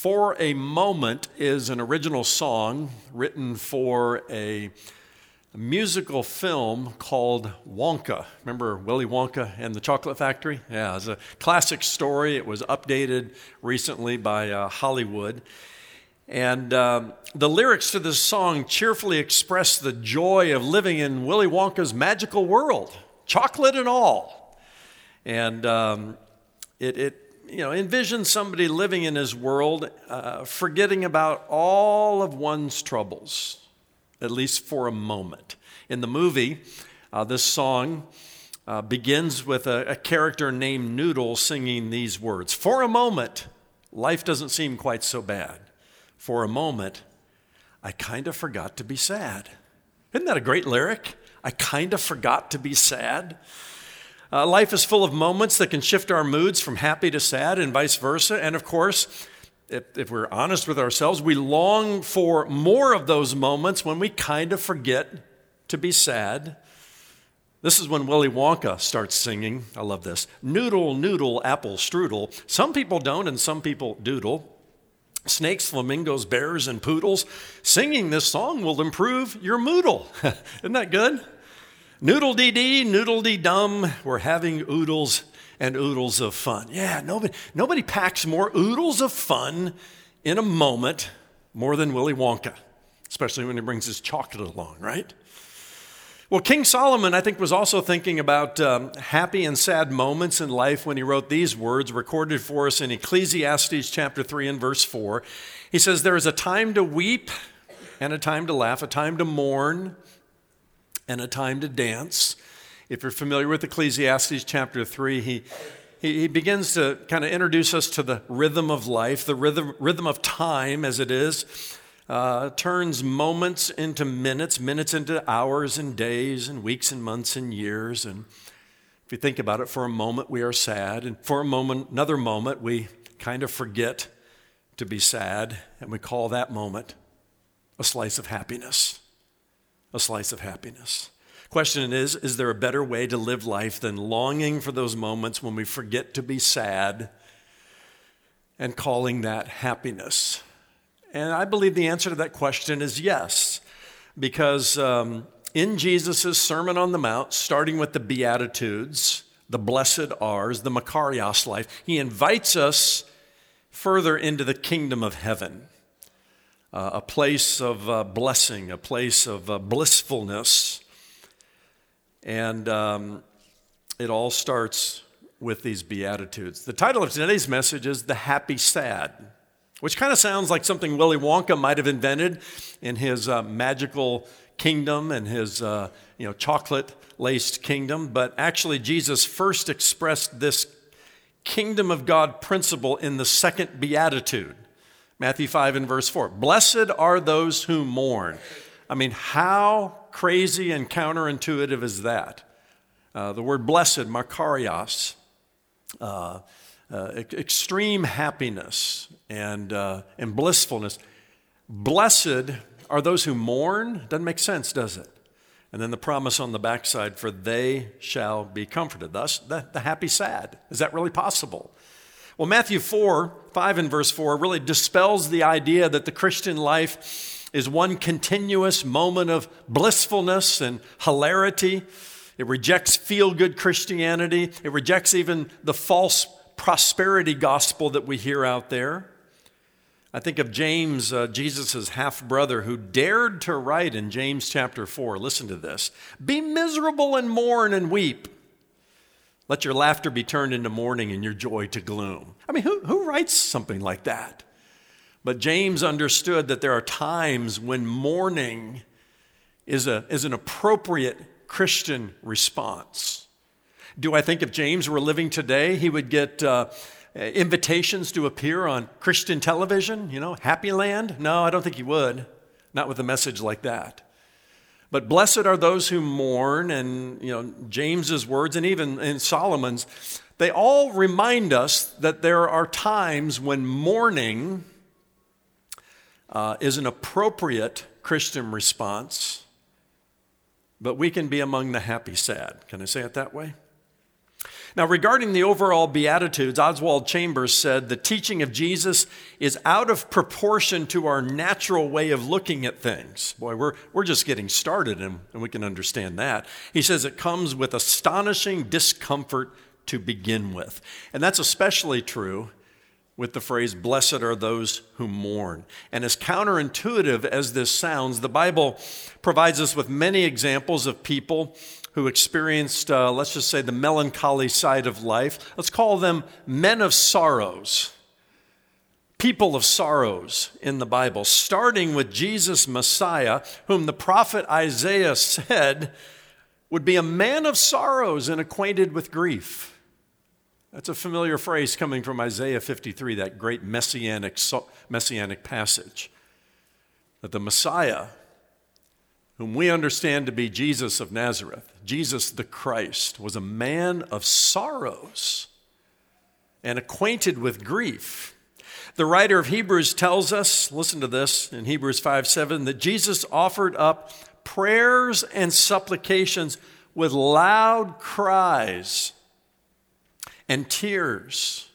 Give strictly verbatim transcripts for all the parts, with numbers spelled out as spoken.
For a Moment is an original song written for a musical film called Wonka. Remember Willy Wonka and the Chocolate Factory? Yeah, it's a classic story. It was updated recently by uh, Hollywood. And um, the lyrics to this song cheerfully express the joy of living in Willy Wonka's magical world, chocolate and all. And um, it, it you know, envisions somebody living in his world, uh, forgetting about all of one's troubles, at least for a moment. In the movie, uh, this song uh, begins with a, a character named Noodle singing these words. For a moment, life doesn't seem quite so bad. For a moment, I kind of forgot to be sad. Isn't that a great lyric? I kind of forgot to be sad. Uh, life is full of moments that can shift our moods from happy to sad and vice versa. And of course, if, if we're honest with ourselves, we long for more of those moments when we kind of forget to be sad. This is when Willy Wonka starts singing. I love this. Noodle, noodle, apple strudel. Some people don't and some people doodle. Snakes, flamingos, bears, and poodles. Singing this song will improve your moodle. Isn't that good? Noodle-dee-dee, noodle-dee-dum. We're having oodles and oodles of fun. Yeah, nobody, nobody packs more oodles of fun in a moment more than Willy Wonka, especially when he brings his chocolate along, right? Well, King Solomon, I think, was also thinking about um, happy and sad moments in life when he wrote these words, recorded for us in Ecclesiastes chapter three and verse four. He says, there is a time to weep and a time to laugh, a time to mourn and a time to dance. If you're familiar with Ecclesiastes chapter three, he, he, he begins to kind of introduce us to the rhythm of life, the rhythm, rhythm of time as it is. Uh, turns moments into minutes, minutes into hours and days and weeks and months and years. And if you think about it, for a moment we are sad, and for a moment, another moment, we kind of forget to be sad, and we call that moment a slice of happiness. A slice of happiness. Question is, is there a better way to live life than longing for those moments when we forget to be sad and calling that happiness? And I believe the answer to that question is yes, because um, in Jesus' Sermon on the Mount, starting with the Beatitudes, the blessed R's, the Makarios life, he invites us further into the kingdom of heaven, uh, a place of uh, blessing, a place of uh, blissfulness. And um, it all starts with these Beatitudes. The title of today's message is The Happy Sad, which kind of sounds like something Willy Wonka might have invented in his uh, magical kingdom and his uh, you know, chocolate-laced kingdom. But actually, Jesus first expressed this kingdom of God principle in the second beatitude, Matthew five and verse four. Blessed are those who mourn. I mean, how crazy and counterintuitive is that? Uh, the word blessed, Makarios, uh, Uh, extreme happiness and, uh, and blissfulness. Blessed are those who mourn. Doesn't make sense, does it? And then the promise on the backside, for they shall be comforted. Thus, the, the happy sad. Is that really possible? Well, Matthew four, five and verse four really dispels the idea that the Christian life is one continuous moment of blissfulness and hilarity. It rejects feel-good Christianity. It rejects even the false prosperity gospel that we hear out there. I think of James, uh, Jesus' half-brother, who dared to write in James chapter four, listen to this, be miserable and mourn and weep. Let your laughter be turned into mourning and your joy to gloom. I mean, who, who writes something like that? But James understood that there are times when mourning is, a, is an appropriate Christian response. Do I think if James were living today, he would get uh, invitations to appear on Christian television, you know, Happy Land? No, I don't think he would, not with a message like that. But blessed are those who mourn, and, you know, James's words, and even in Solomon's, they all remind us that there are times when mourning uh, is an appropriate Christian response, but we can be among the happy sad. Can I say it that way? Now, regarding the overall Beatitudes, Oswald Chambers said the teaching of Jesus is out of proportion to our natural way of looking at things. Boy, we're, we're just getting started, and, and we can understand that. He says it comes with astonishing discomfort to begin with. And that's especially true with the phrase, blessed are those who mourn. And as counterintuitive as this sounds, the Bible provides us with many examples of people who experienced, uh, let's just say, the melancholy side of life. Let's call them men of sorrows, people of sorrows in the Bible, starting with Jesus Messiah, whom the prophet Isaiah said would be a man of sorrows and acquainted with grief. That's a familiar phrase coming from Isaiah fifty-three, that great messianic, messianic passage. That the Messiah, whom we understand to be Jesus of Nazareth, Jesus the Christ, was a man of sorrows and acquainted with grief. The writer of Hebrews tells us, listen to this, in Hebrews five seven, that Jesus offered up prayers and supplications with loud cries and tears.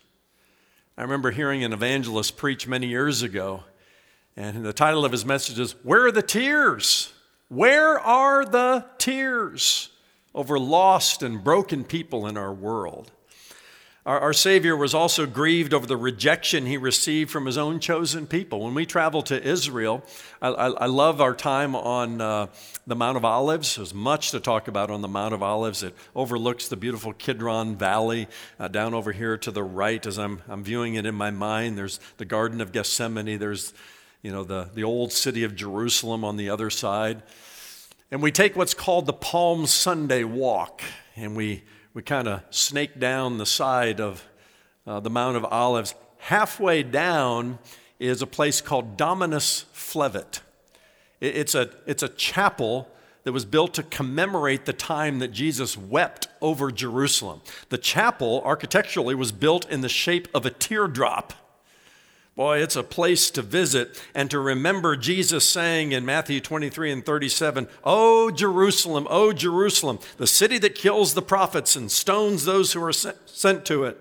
I remember hearing an evangelist preach many years ago, and the title of his message is, "Where are the tears? Where are the tears?" over lost and broken people in our world. Our, our Savior was also grieved over the rejection he received from his own chosen people. When we travel to Israel, I, I, I love our time on uh, the Mount of Olives. There's much to talk about on the Mount of Olives. It overlooks the beautiful Kidron Valley uh, down over here to the right as I'm, I'm viewing it in my mind. There's the Garden of Gethsemane. There's you know, the, the old city of Jerusalem on the other side. And we take what's called the Palm Sunday walk, and we, we kind of snake down the side of uh, the Mount of Olives. Halfway down is a place called Dominus Flevit. It, it's, a, it's a chapel that was built to commemorate the time that Jesus wept over Jerusalem. The chapel, architecturally, was built in the shape of a teardrop. Boy, it's a place to visit and to remember Jesus saying in Matthew twenty-three and thirty-seven, "O Jerusalem, O Jerusalem, the city that kills the prophets and stones those who are sent to it.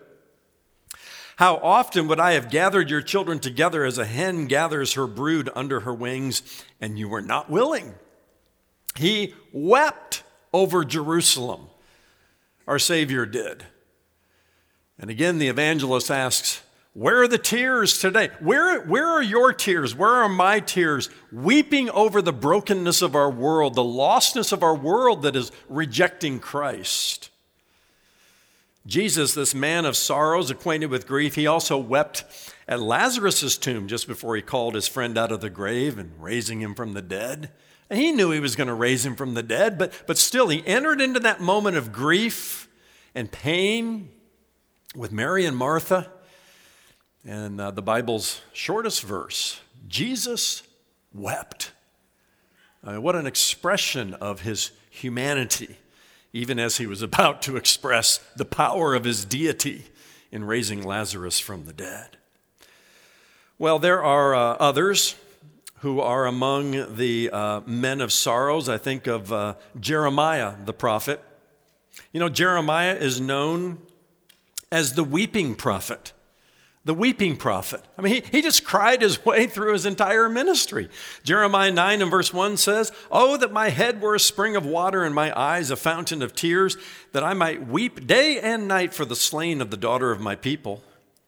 How often would I have gathered your children together as a hen gathers her brood under her wings, and you were not willing." He wept over Jerusalem. Our Savior did. And again, the evangelist asks, where are the tears today? Where, where are your tears? Where are my tears? Weeping over the brokenness of our world, the lostness of our world that is rejecting Christ. Jesus, this man of sorrows, acquainted with grief, he also wept at Lazarus' tomb just before he called his friend out of the grave and raising him from the dead. And he knew he was going to raise him from the dead, but, but still he entered into that moment of grief and pain with Mary and Martha. And uh, the Bible's shortest verse, Jesus wept. Uh, what an expression of his humanity, even as he was about to express the power of his deity in raising Lazarus from the dead. Well, there are uh, others who are among the uh, men of sorrows. I think of uh, Jeremiah, the prophet. You know, Jeremiah is known as the weeping prophet. The weeping prophet. I mean, he, he just cried his way through his entire ministry. Jeremiah nine and verse one says, "Oh, that my head were a spring of water and my eyes a fountain of tears, that I might weep day and night for the slain of the daughter of my people."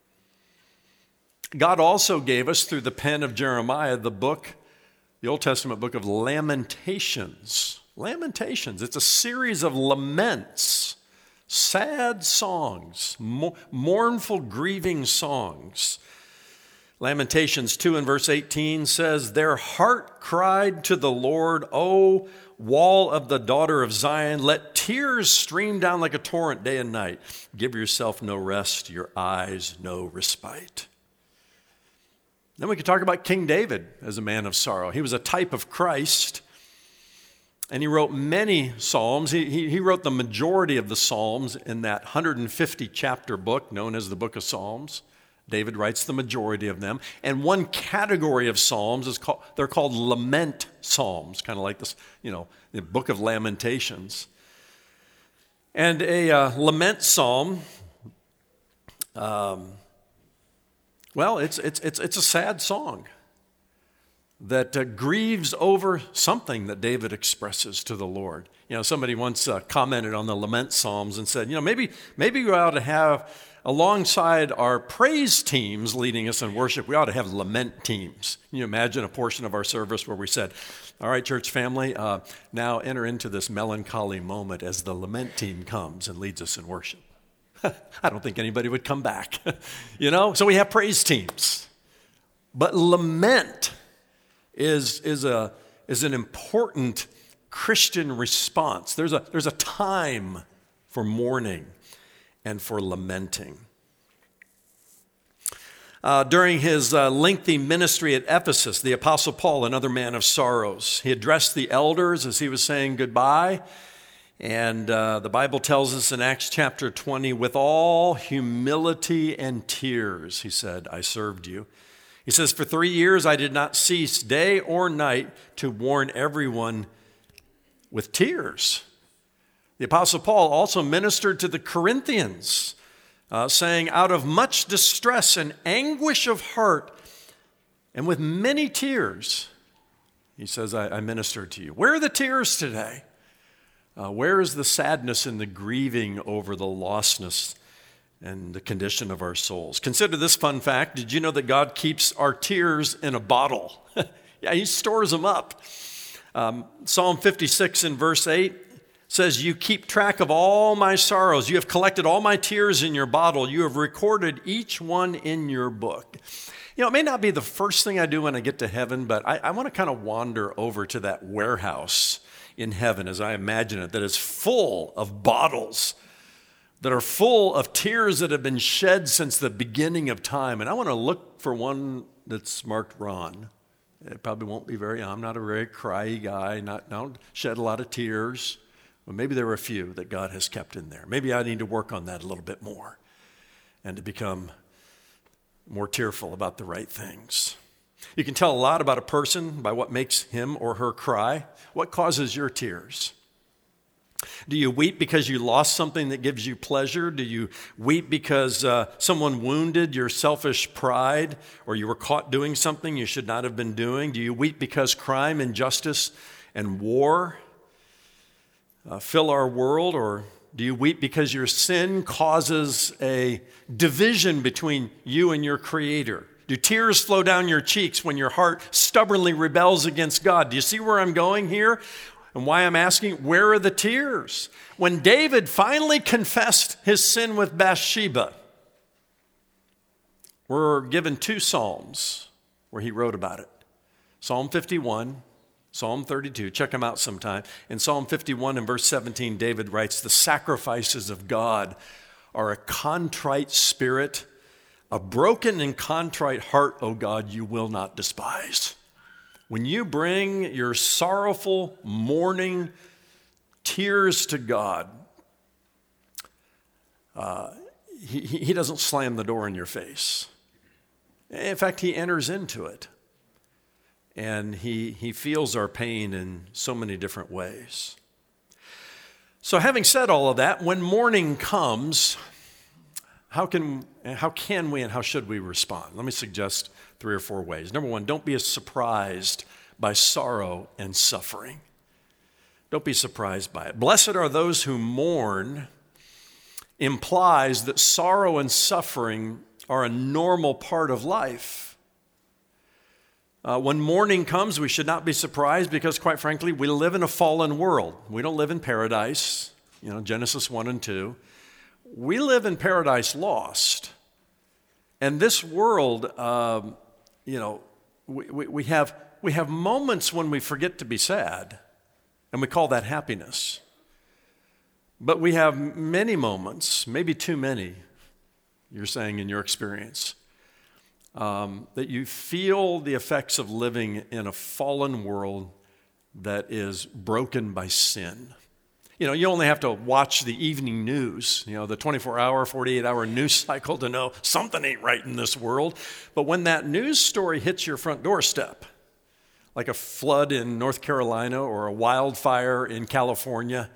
God also gave us, through the pen of Jeremiah, the book, the Old Testament book of Lamentations. Lamentations. It's a series of laments. Sad songs, mo- mournful, grieving songs. Lamentations two and verse eighteen says, "Their heart cried to the Lord, O wall of the daughter of Zion, let tears stream down like a torrent day and night. Give yourself no rest, your eyes no respite." Then we could talk about King David as a man of sorrow. He was a type of Christ. And he wrote many psalms. He, he, he wrote the majority of the psalms in that one hundred fifty chapter book known as the Book of Psalms. David writes the majority of them. And one category of psalms is called, they're called lament psalms, kind of like this, you know, the Book of Lamentations. And a uh, lament psalm, um, well, it's, it's, it's, it's a sad song that uh, grieves over something that David expresses to the Lord. You know, somebody once uh, commented on the lament psalms and said, you know, maybe, maybe we ought to have, alongside our praise teams leading us in worship, we ought to have lament teams. Can you imagine a portion of our service where we said, all right, church family, uh, now enter into this melancholy moment as the lament team comes and leads us in worship. I don't think anybody would come back, you know? So we have praise teams. But lament is, is, a, is an important Christian response. There's a, there's a time for mourning and for lamenting. Uh, during his uh, lengthy ministry at Ephesus, the Apostle Paul, another man of sorrows, he addressed the elders as he was saying goodbye. And uh, the Bible tells us in Acts chapter twenty, with all humility and tears, he said, I served you. He says, for three years I did not cease day or night to warn everyone with tears. The Apostle Paul also ministered to the Corinthians, uh, saying, out of much distress and anguish of heart, and with many tears, he says, I, I ministered to you. Where are the tears today? Uh, where is the sadness and the grieving over the lostness and the condition of our souls? Consider this fun fact. Did you know that God keeps our tears in a bottle? Yeah, he stores them up. Um, Psalm fifty-six in verse eight says, you keep track of all my sorrows. You have collected all my tears in your bottle. You have recorded each one in your book. You know, it may not be the first thing I do when I get to heaven, but I, I want to kind of wander over to that warehouse in heaven, as I imagine it, that is full of bottles that are full of tears that have been shed since the beginning of time. And I want to look for one that's marked Ron. It probably won't be very, I'm not a very cryy guy, not, don't shed a lot of tears. But maybe there are a few that God has kept in there. Maybe I need to work on that a little bit more and to become more tearful about the right things. You can tell a lot about a person by what makes him or her cry. What causes your tears? Do you weep because you lost something that gives you pleasure? Do you weep because uh, someone wounded your selfish pride, or you were caught doing something you should not have been doing? Do you weep because crime, injustice, and war uh, fill our world? Or do you weep because your sin causes a division between you and your Creator? Do tears flow down your cheeks when your heart stubbornly rebels against God? Do you see where I'm going here? And why I'm asking, where are the tears? When David finally confessed his sin with Bathsheba, we're given two psalms where he wrote about it. Psalm fifty-one, Psalm thirty-two. Check them out sometime. In Psalm fifty-one and verse seventeen, David writes, the sacrifices of God are a contrite spirit, a broken and contrite heart, O God, you will not despise. When you bring your sorrowful, mourning tears to God, uh, he, he doesn't slam the door in your face. In fact, he enters into it. And he, he feels our pain in so many different ways. So having said all of that, when mourning comes, how can, how can we and how should we respond? Let me suggest three or four ways. Number one, don't be surprised by sorrow and suffering. Don't be surprised by it. Blessed are those who mourn implies that sorrow and suffering are a normal part of life. Uh, when mourning comes, we should not be surprised because, quite frankly, we live in a fallen world. We don't live in paradise, you know, Genesis one and two. We live in paradise lost. And this world, um, you know, we, we, we have we have moments when we forget to be sad, and we call that happiness. But we have many moments, maybe too many, you're saying in your experience, um, that you feel the effects of living in a fallen world that is broken by sin. You know, you only have to watch the evening news, you know, the twenty-four hour, forty-eight hour news cycle to know something ain't right in this world. But when that news story hits your front doorstep, like a flood in North Carolina or a wildfire in California,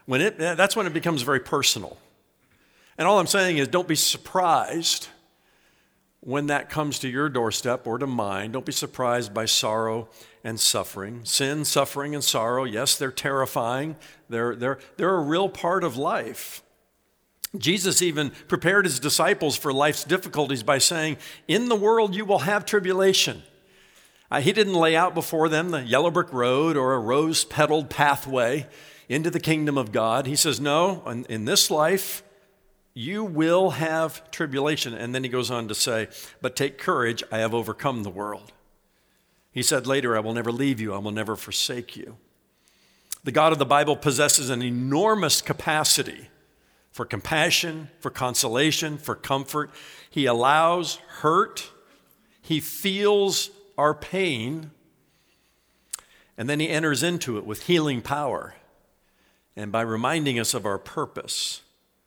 When it, that's when it becomes very personal. And all I'm saying is don't be surprised when that comes to your doorstep or to mine. Don't be surprised by sorrow and suffering. Sin, suffering, and sorrow, yes, they're terrifying. They're, they're, they're a real part of life. Jesus even prepared his disciples for life's difficulties by saying, in the world you will have tribulation. Uh, he didn't lay out before them the yellow brick road or a rose-petaled pathway into the kingdom of God. He says, no, in, in this life, you will have tribulation. And then he goes on to say, but take courage, I have overcome the world. He said later, I will never leave you, I will never forsake you. The God of the Bible possesses an enormous capacity for compassion, for consolation, for comfort. He allows hurt. He feels our pain. And then he enters into it with healing power and by reminding us of our purpose.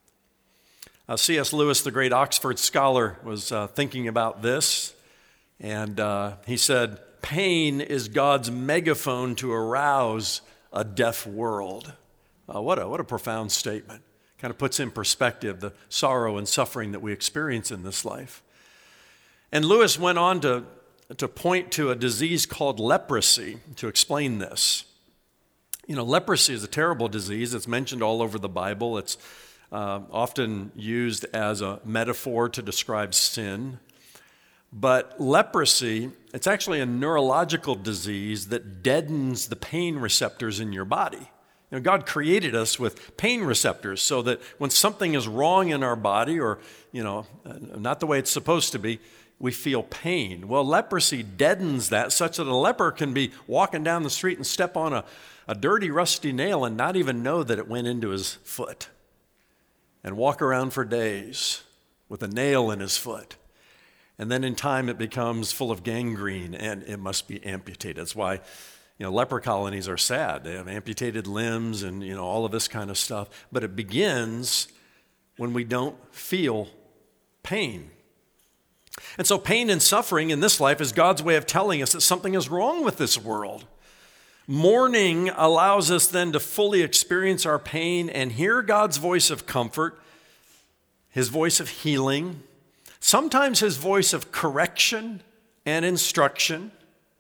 Uh, C S Lewis, the great Oxford scholar, was uh, thinking about this, and uh, he said, pain is God's megaphone to arouse a deaf world. Uh, what a, what a profound statement. Kind of puts in perspective the sorrow and suffering that we experience in this life. And Lewis went on to, to point to a disease called leprosy to explain this. You know, leprosy is a terrible disease. It's mentioned all over the Bible. It's uh, often used as a metaphor to describe sin. But leprosy, it's actually a neurological disease that deadens the pain receptors in your body. You know, God created us with pain receptors so that when something is wrong in our body or, you know, not the way it's supposed to be, we feel pain. Well, leprosy deadens that such that a leper can be walking down the street and step on a, a dirty, rusty nail and not even know that it went into his foot and walk around for days with a nail in his foot. And then in time it becomes full of gangrene and it must be amputated. That's why, you know, leper colonies are sad. They have amputated limbs and, you know, all of this kind of stuff. But it begins when we don't feel pain. And so pain and suffering in this life is God's way of telling us that something is wrong with this world. Mourning allows us then to fully experience our pain and hear God's voice of comfort, his voice of healing, sometimes his voice of correction and instruction.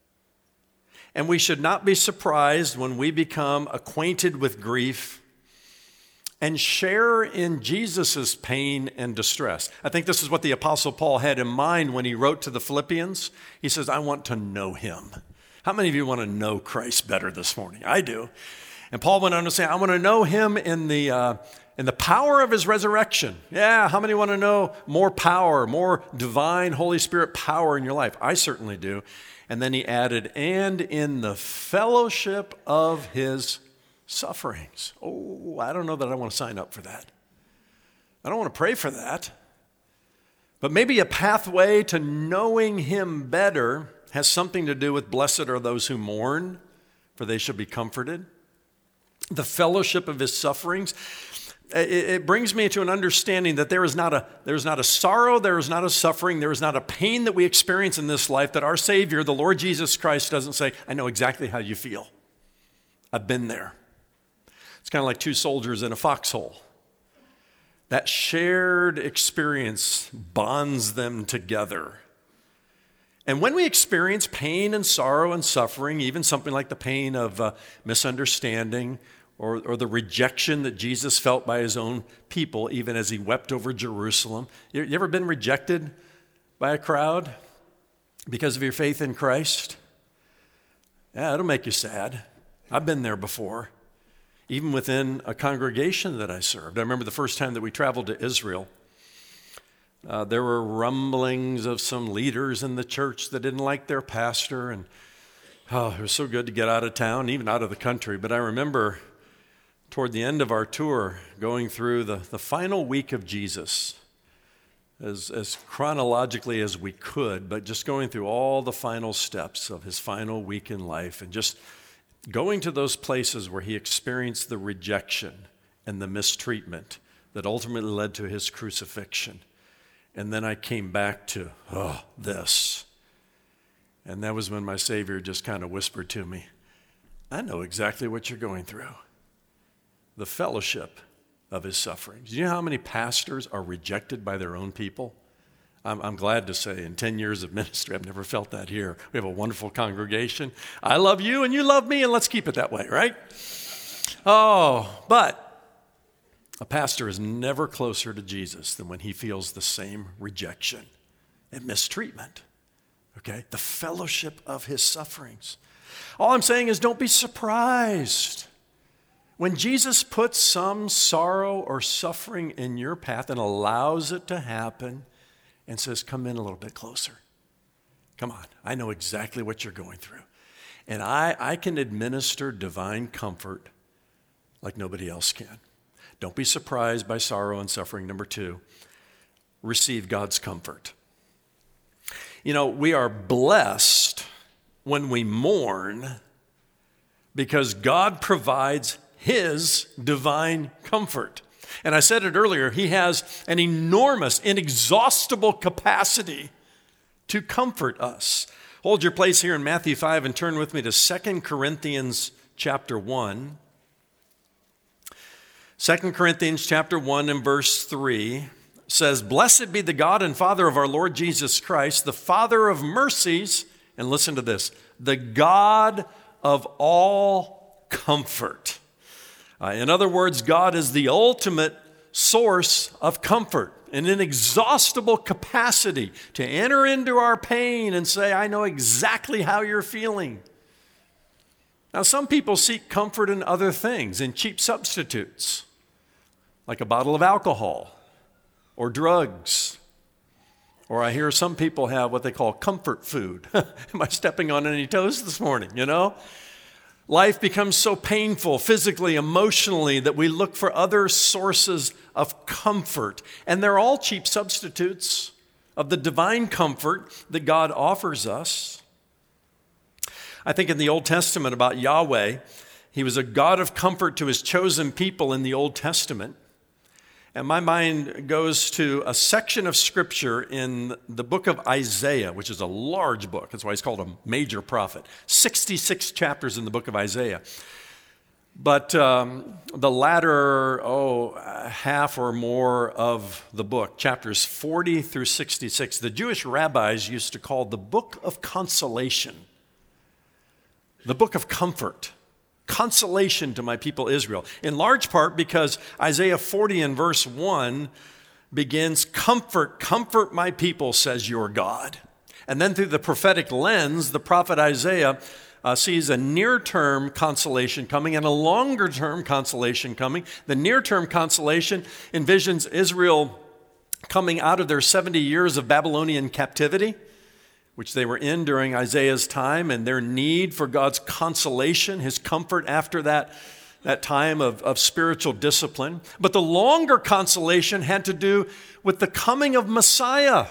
And we should not be surprised when we become acquainted with grief and share in Jesus' pain and distress. I think this is what the Apostle Paul had in mind when he wrote to the Philippians. He says, I want to know him. How many of you want to know Christ better this morning? I do. And Paul went on to say, I want to know him in the, uh, in the power of his resurrection. Yeah, how many want to know more power, more divine Holy Spirit power in your life? I certainly do. And then he added, and in the fellowship of his sufferings. Oh, I don't know that I want to sign up for that. I don't want to pray for that. But maybe a pathway to knowing him better has something to do with blessed are those who mourn, for they shall be comforted. The fellowship of his sufferings, it, it brings me to an understanding that there is not a there is not a sorrow, there is not a suffering, there is not a pain that we experience in this life that our Savior, the Lord Jesus Christ, doesn't say, I know exactly how you feel. I've been there. It's kind of like two soldiers in a foxhole. That shared experience bonds them together. And when we experience pain and sorrow and suffering, even something like the pain of uh, misunderstanding or, or the rejection that Jesus felt by his own people, even as he wept over Jerusalem. You, you ever been rejected by a crowd because of your faith in Christ? Yeah, it'll make you sad. I've been there before, even within a congregation that I served. I remember the first time that we traveled to Israel. Uh, there were rumblings of some leaders in the church that didn't like their pastor, and oh, it was so good to get out of town, even out of the country. But I remember toward the end of our tour, going through the, the final week of Jesus, as, as chronologically as we could, but just going through all the final steps of his final week in life, and just going to those places where he experienced the rejection and the mistreatment that ultimately led to his crucifixion. And then I came back to, oh, this. And that was when my Savior just kind of whispered to me, I know exactly what you're going through. the fellowship of his sufferings. Do you know how many pastors are rejected by their own people? I'm, I'm glad to say in ten years of ministry, I've never felt that here. We have a wonderful congregation. I love you and you love me, and let's keep it that way, right? Oh, but a pastor is never closer to Jesus than when he feels the same rejection and mistreatment, okay? The fellowship of his sufferings. All I'm saying is don't be surprised when Jesus puts some sorrow or suffering in your path and allows it to happen and says, come in a little bit closer. Come on, I know exactly what you're going through. And I, I can administer divine comfort like nobody else can. Don't be surprised by sorrow and suffering. Number two, receive God's comfort. You know, we are blessed when we mourn because God provides his divine comfort. And I said it earlier, he has an enormous, inexhaustible capacity to comfort us. Hold your place here in Matthew five and turn with me to Second Corinthians chapter one. Second Corinthians chapter one and verse three says, "Blessed be the God and Father of our Lord Jesus Christ, the Father of mercies," and listen to this, "the God of all comfort." Uh, in other words, God is the ultimate source of comfort, an inexhaustible capacity to enter into our pain and say, I know exactly how you're feeling. Now, some people seek comfort in other things, in cheap substitutes, like a bottle of alcohol or drugs. Or I hear some people have what they call comfort food. Am I stepping on any toes this morning, you know? Life becomes so painful physically, emotionally, that we look for other sources of comfort. And they're all cheap substitutes of the divine comfort that God offers us. I think in the Old Testament about Yahweh, he was a God of comfort to his chosen people in the Old Testament. And my mind goes to a section of scripture in the book of Isaiah, which is a large book. That's why he's called a major prophet. sixty-six chapters in the book of Isaiah. But um, the latter, oh, half or more of the book, chapters forty through sixty-six, the Jewish rabbis used to call the book of consolation, the book of comfort. Consolation to my people Israel, in large part because Isaiah forty and verse one begins, comfort, comfort my people, says your God. And then through the prophetic lens, the prophet Isaiah uh, sees a near-term consolation coming and a longer-term consolation coming. The near-term consolation envisions Israel coming out of their seventy years of Babylonian captivity, which they were in during Isaiah's time, and their need for God's consolation, his comfort after that, that time of, of spiritual discipline. But the longer consolation had to do with the coming of Messiah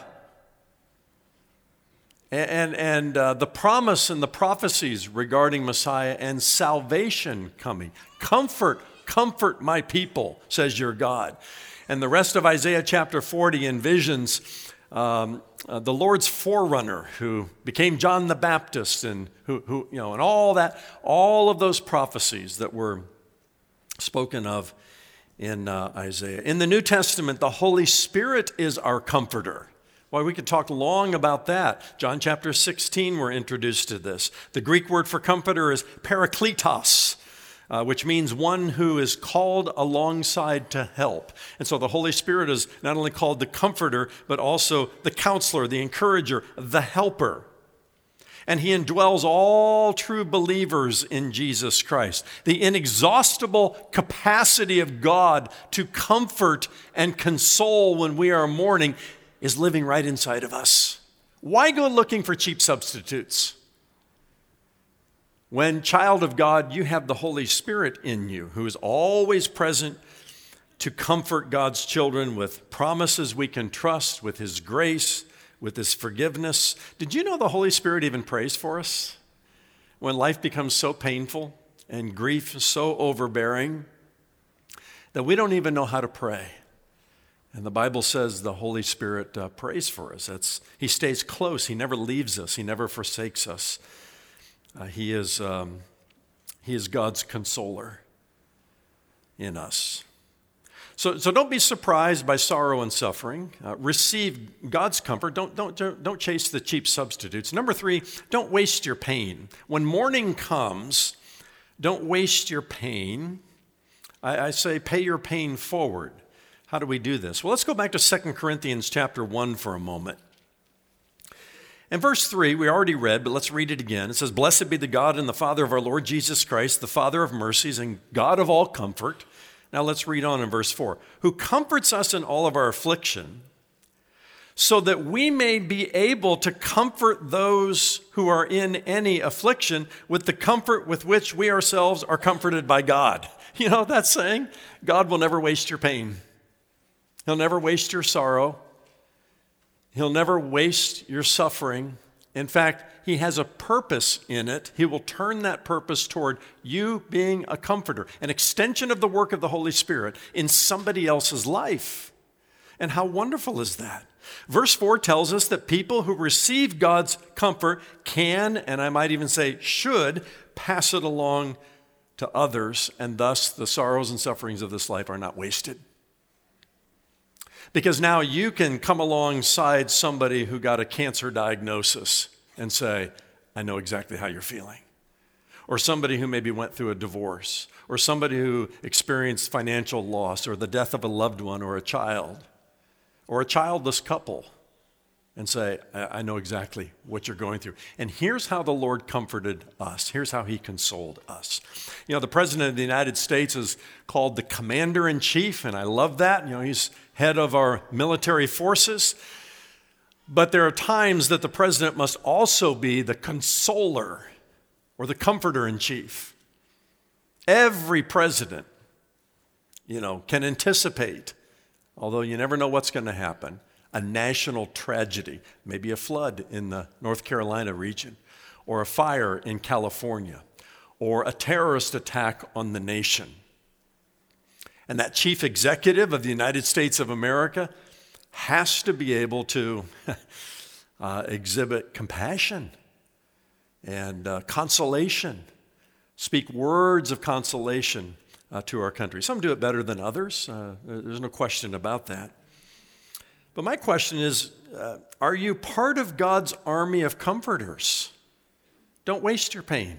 and, and, and uh, the promise and the prophecies regarding Messiah and salvation coming. Comfort, comfort my people, says your God. And the rest of Isaiah chapter forty envisions Um, uh, the Lord's forerunner who became John the Baptist and who, who, you know, and all that, all of those prophecies that were spoken of in uh, Isaiah. In the New Testament, the Holy Spirit is our comforter. Why, we could talk long about that. John chapter sixteen, we're introduced to this. The Greek word for comforter is parakletos, Uh, which means one who is called alongside to help. And so the Holy Spirit is not only called the comforter, but also the counselor, the encourager, the helper. And he indwells all true believers in Jesus Christ. The inexhaustible capacity of God to comfort and console when we are mourning is living right inside of us. Why go looking for cheap substitutes? When, child of God, you have the Holy Spirit in you, who is always present to comfort God's children with promises we can trust, with his grace, with his forgiveness. Did you know the Holy Spirit even prays for us? When life becomes so painful and grief so overbearing that we don't even know how to pray. And the Bible says the Holy Spirit uh, prays for us. That's, he stays close. He never leaves us. He never forsakes us. Uh, he is um, he is God's consoler. in us. So, so don't be surprised by sorrow and suffering. Uh, receive God's comfort. Don't, don't, don't, don't chase the cheap substitutes. Number three, don't waste your pain. When mourning comes, don't waste your pain. I, I say pay your pain forward. How do we do this? Well, let's go back to Second Corinthians chapter one for a moment. In verse three, we already read, but let's read it again. It says, "Blessed be the God and the Father of our Lord Jesus Christ, the Father of mercies and God of all comfort." Now let's read on in verse four. "Who comforts us in all of our affliction, so that we may be able to comfort those who are in any affliction with the comfort with which we ourselves are comforted by God." You know what that's saying? God will never waste your pain. He'll never waste your sorrow. He'll never waste your suffering. In fact, he has a purpose in it. He will turn that purpose toward you being a comforter, an extension of the work of the Holy Spirit in somebody else's life. And how wonderful is that? Verse four tells us that people who receive God's comfort can, and I might even say should, pass it along to others, and thus the sorrows and sufferings of this life are not wasted. Because now you can come alongside somebody who got a cancer diagnosis and say, "I know exactly how you're feeling." Or somebody who maybe went through a divorce, or somebody who experienced financial loss, or the death of a loved one or a child, or a childless couple, and say, I, I know exactly what you're going through. And here's how the Lord comforted us. Here's how he consoled us. You know, the President of the United States is called the Commander-in-Chief, and I love that. You know, he's head of our military forces. But there are times that the president must also be the consoler or the comforter-in-chief. Every president, you know, can anticipate, although you never know what's going to happen, a national tragedy, maybe a flood in the North Carolina region, or a fire in California, or a terrorist attack on the nation. And that chief executive of the United States of America has to be able to uh, exhibit compassion and uh, consolation, speak words of consolation uh, to our country. Some do it better than others. Uh, there's no question about that. But my question is, uh, are you part of God's army of comforters? Don't waste your pain.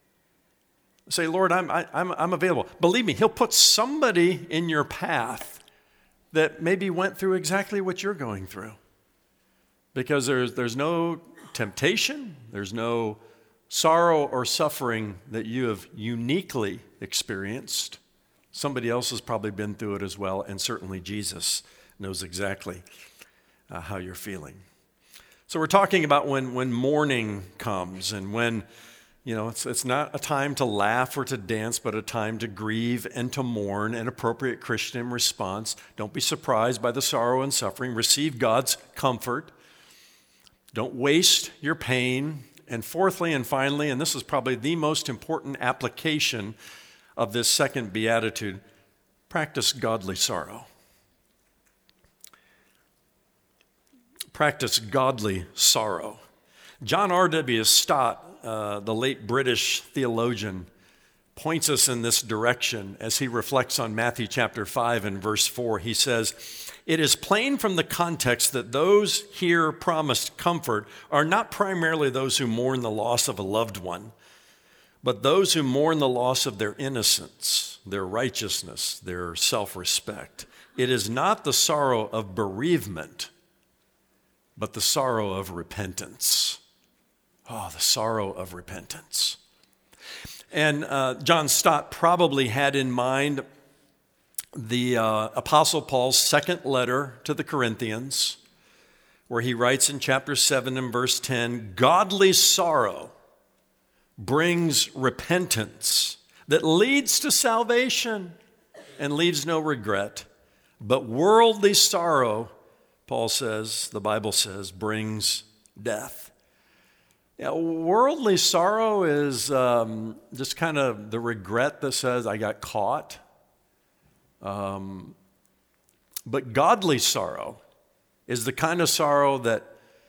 Say, "Lord, I'm, I, I'm, I'm available." Believe me, he'll put somebody in your path that maybe went through exactly what you're going through. Because there's, there's no temptation, there's no sorrow or suffering that you have uniquely experienced. Somebody else has probably been through it as well, and certainly Jesus knows exactly uh, how you're feeling. So we're talking about when, when mourning comes, and when, you know, it's, it's not a time to laugh or to dance, but a time to grieve and to mourn, an appropriate Christian response. Don't be surprised by the sorrow and suffering. Receive God's comfort. Don't waste your pain. And fourthly and finally, and this is probably the most important application of this second beatitude, practice godly sorrow. Practice godly sorrow. John R W Stott, uh, the late British theologian, points us in this direction as he reflects on Matthew chapter five and verse four. He says, "It is plain from the context that those here promised comfort are not primarily those who mourn the loss of a loved one, but those who mourn the loss of their innocence, their righteousness, their self-respect. It is not the sorrow of bereavement, but the sorrow of repentance." Oh, the sorrow of repentance. And uh, John Stott probably had in mind the uh, Apostle Paul's second letter to the Corinthians, where he writes in chapter seven and verse ten, "Godly sorrow brings repentance that leads to salvation and leaves no regret. But worldly sorrow," Paul says, the Bible says, "brings death." Yeah, worldly sorrow is um, just kind of the regret that says, "I got caught." Um, but godly sorrow is the kind of sorrow that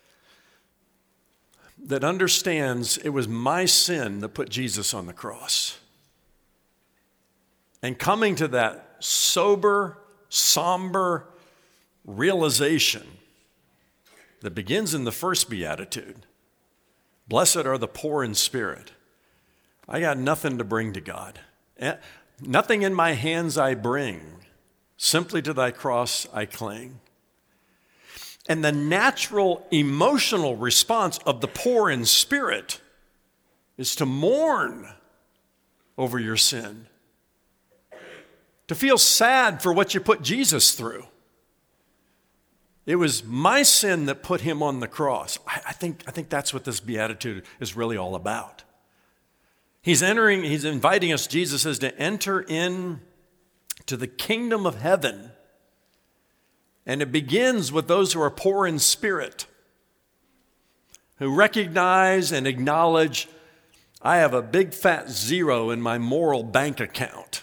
that understands it was my sin that put Jesus on the cross. And coming to that sober, somber realization that begins in the first beatitude. Blessed are the poor in spirit. I got nothing to bring to God. Nothing in my hands I bring. Simply to thy cross I cling. And the natural emotional response of the poor in spirit is to mourn over your sin. To feel sad for what you put Jesus through. It was my sin that put him on the cross. I, I think, I think that's what this beatitude is really all about. He's entering, he's inviting us, Jesus says, to enter in to the kingdom of heaven. And it begins with those who are poor in spirit, who recognize and acknowledge, I have a big fat zero in my moral bank account.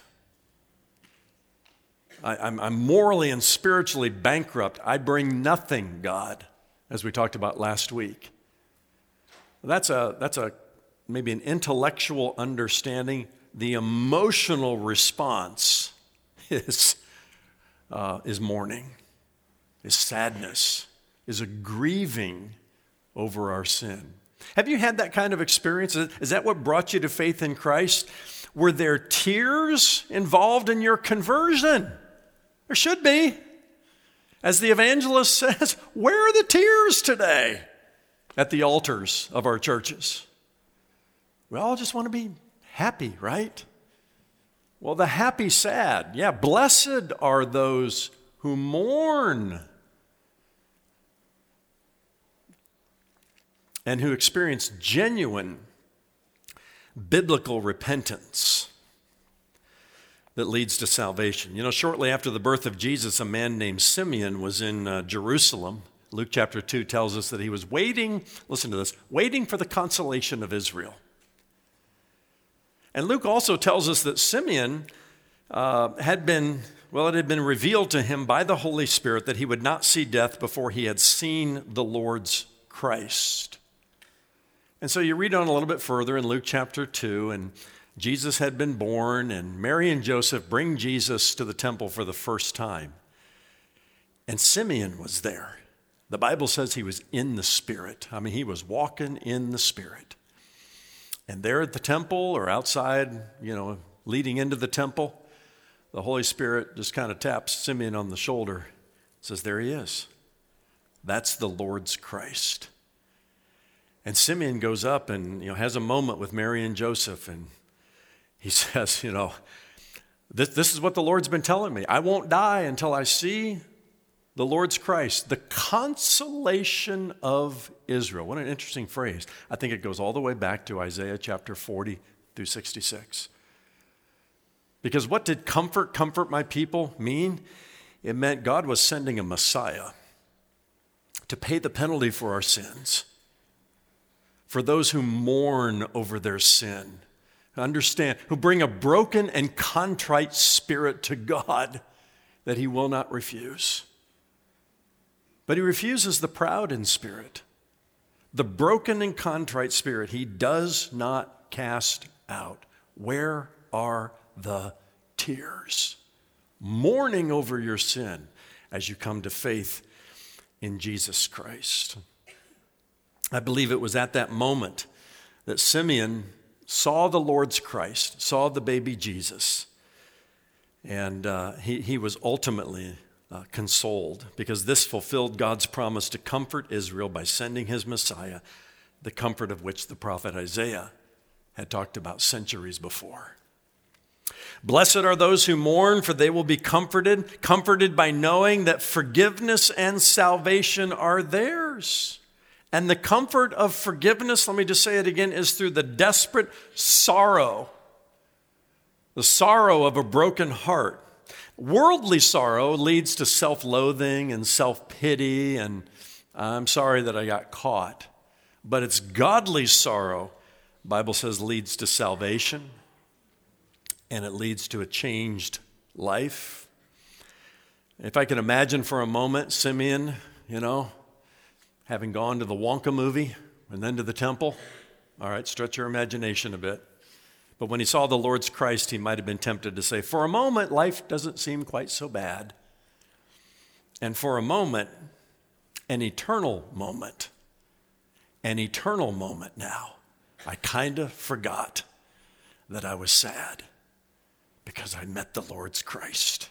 I, I'm, I'm morally and spiritually bankrupt. I bring nothing, God, as we talked about last week. That's a, that's a maybe an intellectual understanding. The emotional response is, uh, is mourning, is sadness, is a grieving over our sin. Have you had that kind of experience? Is that what brought you to faith in Christ? Were there tears involved in your conversion? There should be. As the evangelist says, where are the tears today at the altars of our churches? We all just want to be happy, right? Well, the happy sad. Yeah, blessed are those who mourn and who experience genuine biblical repentance that leads to salvation. You know, shortly after the birth of Jesus, a man named Simeon was in uh, Jerusalem. Luke chapter two tells us that he was waiting, listen to this, waiting for the consolation of Israel. And Luke also tells us that Simeon uh, had been, well, it had been revealed to him by the Holy Spirit that he would not see death before he had seen the Lord's Christ. And so you read on a little bit further in Luke chapter two, and Jesus had been born, and Mary and Joseph bring Jesus to the temple for the first time. And Simeon was there. The Bible says he was in the Spirit. I mean, he was walking in the Spirit. And there at the temple or outside, you know, leading into the temple, the Holy Spirit just kind of taps Simeon on the shoulder, says, there he is. That's the Lord's Christ. And Simeon goes up and, you know, has a moment with Mary and Joseph, and he says, you know, this, this is what the Lord's been telling me. I won't die until I see the Lord's Christ, the consolation of Israel. What an interesting phrase. I think it goes all the way back to Isaiah chapter forty through sixty-six. Because what did comfort, comfort my people mean? It meant God was sending a Messiah to pay the penalty for our sins, for those who mourn over their sin, understand, who bring a broken and contrite spirit to God that he will not refuse. But he refuses the proud in spirit. The broken and contrite spirit he does not cast out. Where are the tears? Mourning over your sin as you come to faith in Jesus Christ. I believe it was at that moment that Simeon saw the Lord's Christ, saw the baby Jesus, and uh, he, he was ultimately uh, consoled because this fulfilled God's promise to comfort Israel by sending his Messiah, the comfort of which the prophet Isaiah had talked about centuries before. Blessed are those who mourn, for they will be comforted, comforted by knowing that forgiveness and salvation are theirs. And the comfort of forgiveness, let me just say it again, is through the desperate sorrow, the sorrow of a broken heart. Worldly sorrow leads to self-loathing and self-pity, and I'm sorry that I got caught. But it's godly sorrow, the Bible says, leads to salvation, and it leads to a changed life. If I can imagine for a moment Simeon, you know, having gone to the Wonka movie and then to the temple. All right, stretch your imagination a bit. But when he saw the Lord's Christ, he might have been tempted to say, for a moment, life doesn't seem quite so bad. And for a moment, an eternal moment, an eternal moment now, I kind of forgot that I was sad because I met the Lord's Christ.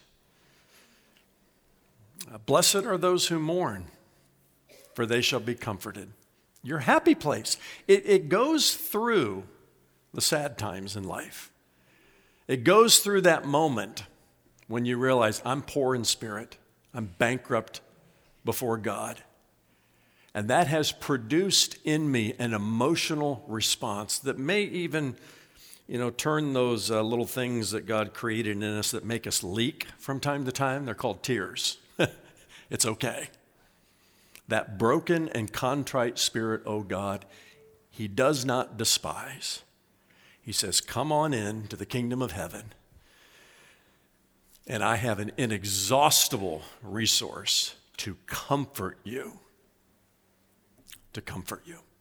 Blessed are those who mourn, for they shall be comforted. Your happy place, it, it goes through the sad times in life. It goes through that moment when you realize I'm poor in spirit, I'm bankrupt before God. And that has produced in me an emotional response that may even, you know, turn those uh, little things that God created in us that make us leak from time to time. They're called tears. It's okay. That broken and contrite spirit, oh God, he does not despise. He says, come on in to the kingdom of heaven. And I have an inexhaustible resource to comfort you. To comfort you.